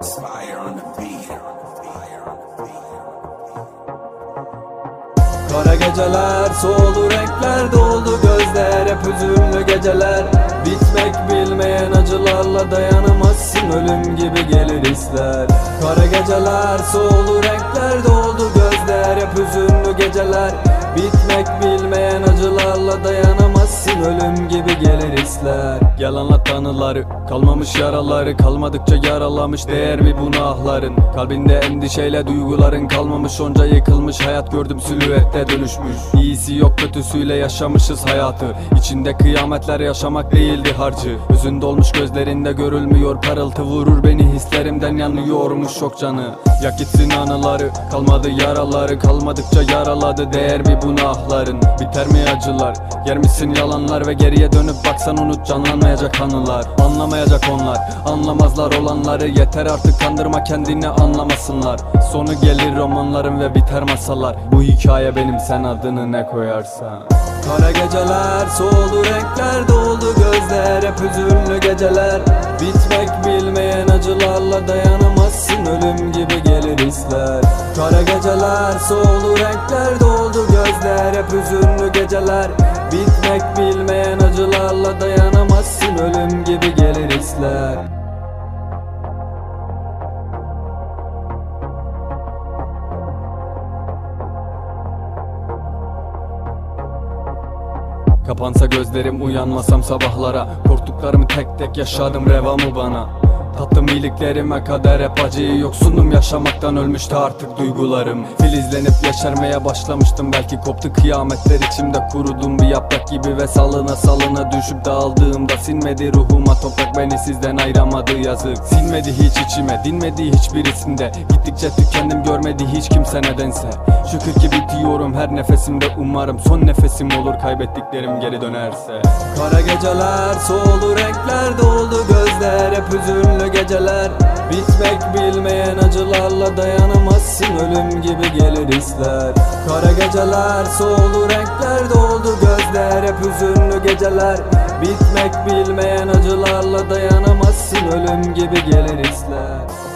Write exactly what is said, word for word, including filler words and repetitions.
Fire on the beat. Kara geceler, soldu renkler, doldu gözler, hep hüzünlü geceler. Bitmek bilmeyen acılarla dayanamazsın, ölüm gibi gelir hisler. Kara geceler, soldu renkler, doldu gözler, hep hüzünlü geceler. Bitmek bilmeyen acılarla dayanamazsın, ölüm gibi gelir hisler. Gel anlat tanıları, kalmamış yaraları, kalmadıkça yaralamış değer mi bu nahların? Kalbinde endişeyle duyguların kalmamış, onca yıkılmış hayat gördüm silüette dönüşmüş. İyisi yok kötüsüyle yaşamışız hayatı, içinde kıyametler yaşamak değildi harcı. Hüzün dolmuş gözlerinde görülmüyor parıltı, vurur beni hislerimden yanıyormuş çok canı. Yak gitsin anıları, kalmadı yaraları, kalmadıkça yaraladı değer mi bu nahların? Biter mi acılar, yer misin yalanlar ve geriye dönüp baksan unut canlanmayacak anılar. Anlamayacak onlar, anlamazlar olanları, yeter artık kandırma kendini anlamasınlar. Sonu gelir romanların ve biter masallar, bu hikaye benim sen adını ne koyarsan. Kara geceler, soldu renkler, doldu gözler, hep hüzünlü geceler. Bitmek bilmeyen acılarla dayanamazsın, ölüm gibi gelir hisler. Kara geceler, soldu renkler, doldu gözler, hep hüzünlü geceler. Bitmek bilmeyen acılarla dayanamazsın, ölüm gibi gelir hisler. Kapansa gözlerim, uyanmasam sabahlara, korktuklarımı tek tek yaşadım revamı bana. Tattım iyiliklerime kadar hep acıyı, yoksunum yaşamaktan, ölmüştü artık duygularım. Filizlenip yeşermeye başlamıştım, belki koptu kıyametler, içimde kurudum bir yaprak gibi. Ve salına salına düşüp dağıldığımda sinmedi ruhuma toprak, beni sizden ayıramadı yazık. Sinmedi hiç içime, dinmedi hiçbirisinde, gittikçe tükendim görmedi hiç kimse nedense. Şükür ki bitiyorum her nefesimde, umarım son nefesim olur kaybettiklerim geri dönerse. Kara geceler, soldu renkler, doldu gözler, hep hüzünlü geceler. Bitmek bilmeyen acılarla dayanamazsın, ölüm gibi gelir hisler. Kara geceler, soldu renkler, doldu gözler, hep hüzünlü geceler. Bitmek bilmeyen acılarla dayanamazsın, ölüm gibi gelir hisler.